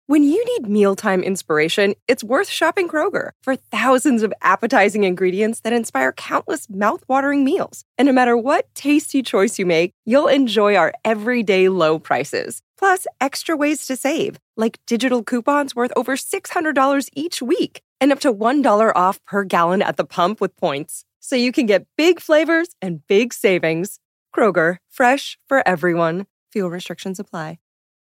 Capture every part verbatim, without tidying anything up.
When you need mealtime inspiration, it's worth shopping Kroger for thousands of appetizing ingredients that inspire countless mouth-watering meals. And no matter what tasty choice you make, you'll enjoy our everyday low prices. Plus, extra ways to save, like digital coupons worth over six hundred dollars each week and up to one dollar off per gallon at the pump with points. So you can get big flavors and big savings. Kroger, fresh for everyone. Fuel restrictions apply.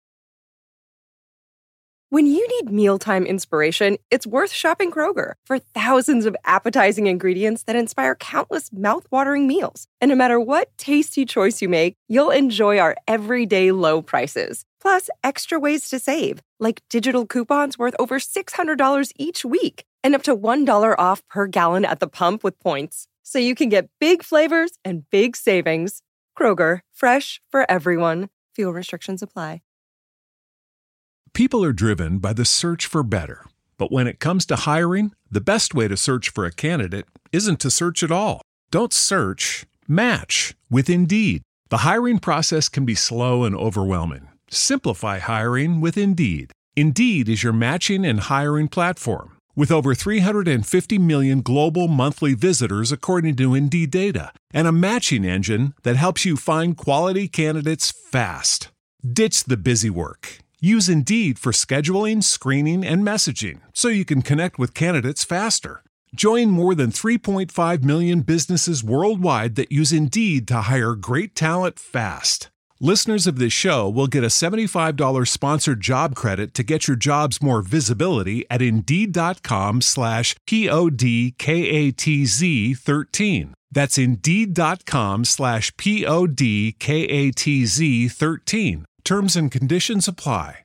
When you need mealtime inspiration, it's worth shopping Kroger for thousands of appetizing ingredients that inspire countless mouth-watering meals. And no matter what tasty choice you make, you'll enjoy our everyday low prices. Plus, extra ways to save, like digital coupons worth over six hundred dollars each week and up to one dollar off per gallon at the pump with points. So you can get big flavors and big savings. Kroger, fresh for everyone. Fuel restrictions apply. People are driven by the search for better. But when it comes to hiring, the best way to search for a candidate isn't to search at all. Don't search, match with Indeed. The hiring process can be slow and overwhelming. Simplify hiring with Indeed. Indeed is your matching and hiring platform. With over three hundred fifty million global monthly visitors according to Indeed data, and a matching engine that helps you find quality candidates fast. Ditch the busy work. Use Indeed for scheduling, screening, and messaging so you can connect with candidates faster. Join more than three point five million businesses worldwide that use Indeed to hire great talent fast. Listeners of this show will get a seventy-five dollars sponsored job credit to get your jobs more visibility at Indeed.com slash P-O-D-K-A-T-Z 13. That's Indeed.com slash P-O-D-K-A-T-Z 13. Terms and conditions apply.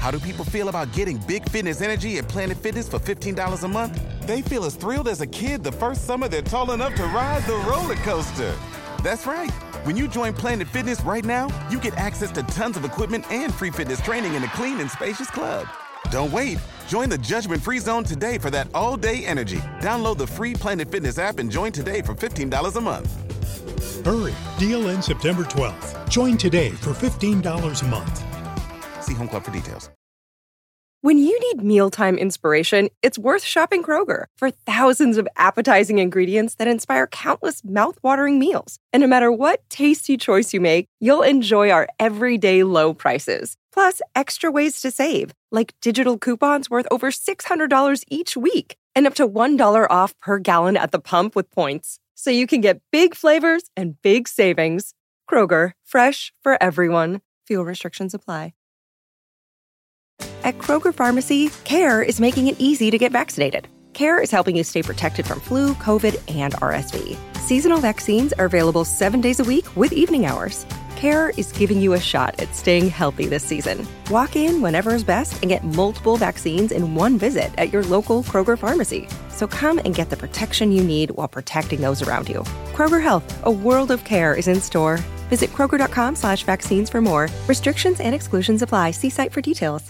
How do people feel about getting big fitness energy at Planet Fitness for fifteen dollars a month? They feel as thrilled as a kid the first summer they're tall enough to ride the roller coaster. That's right. When you join Planet Fitness right now, you get access to tons of equipment and free fitness training in a clean and spacious club. Don't wait. Join the judgment-free zone today for that all-day energy. Download the free Planet Fitness app and join today for fifteen dollars a month. Hurry. Deal ends September twelfth. Join today for fifteen dollars a month. See Home Club for details. When you need mealtime inspiration, it's worth shopping Kroger for thousands of appetizing ingredients that inspire countless mouthwatering meals. And no matter what tasty choice you make, you'll enjoy our everyday low prices. Plus, extra ways to save, like digital coupons worth over six hundred dollars each week and up to one dollar off per gallon at the pump with points. So you can get big flavors and big savings. Kroger, fresh for everyone. Fuel restrictions apply. At Kroger Pharmacy, CARE is making it easy to get vaccinated. CARE is helping you stay protected from flu, COVID, and R S V. Seasonal vaccines are available seven days a week with evening hours. CARE is giving you a shot at staying healthy this season. Walk in whenever is best and get multiple vaccines in one visit at your local Kroger Pharmacy. So come and get the protection you need while protecting those around you. Kroger Health, a world of care, is in store. Visit Kroger.com slash vaccines for more. Restrictions and exclusions apply. See site for details.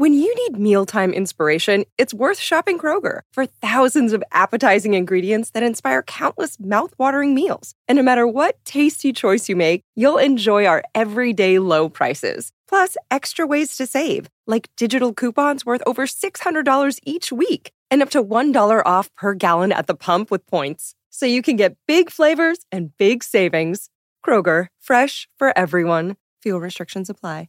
When you need mealtime inspiration, it's worth shopping Kroger for thousands of appetizing ingredients that inspire countless mouthwatering meals. And no matter what tasty choice you make, you'll enjoy our everyday low prices. Plus, extra ways to save, like digital coupons worth over six hundred dollars each week and up to one dollar off per gallon at the pump with points. So you can get big flavors and big savings. Kroger, fresh for everyone. Fuel restrictions apply.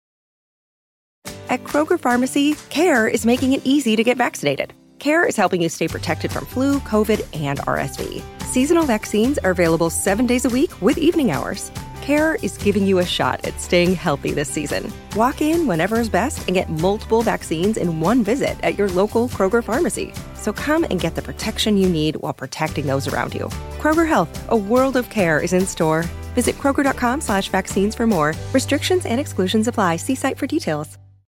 At Kroger Pharmacy, CARE is making it easy to get vaccinated. CARE is helping you stay protected from flu, COVID, and R S V. Seasonal vaccines are available seven days a week with evening hours. CARE is giving you a shot at staying healthy this season. Walk in whenever is best and get multiple vaccines in one visit at your local Kroger Pharmacy. So come and get the protection you need while protecting those around you. Kroger Health, a world of care, is in store. Visit Kroger.com slash vaccines for more. Restrictions and exclusions apply. See site for details.